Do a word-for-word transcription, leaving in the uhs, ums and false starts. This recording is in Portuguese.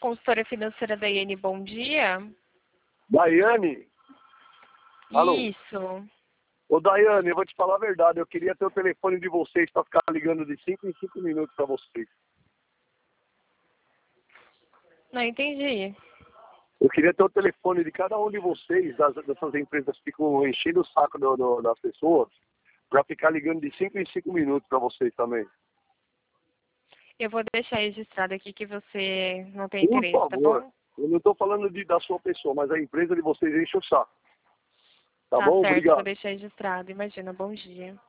consultora financeira da Iene, bom dia. Daiane? Alô? Isso. Ô, Daiane, eu vou te falar a verdade. Eu queria ter o telefone de vocês para ficar ligando de cinco em cinco minutos para vocês. Não entendi. Eu queria ter o telefone de cada um de vocês, das, dessas empresas que ficam enchendo o saco do, do, das pessoas, para ficar ligando de cinco em cinco minutos para vocês também. Eu vou deixar registrado aqui que você não tem Por interesse, tá favor. bom? Eu não estou falando de, da sua pessoa, mas a empresa de vocês enche o saco. Tá, Tá bom? certo, vou Obrigado. deixar registrado. Imagina, bom dia.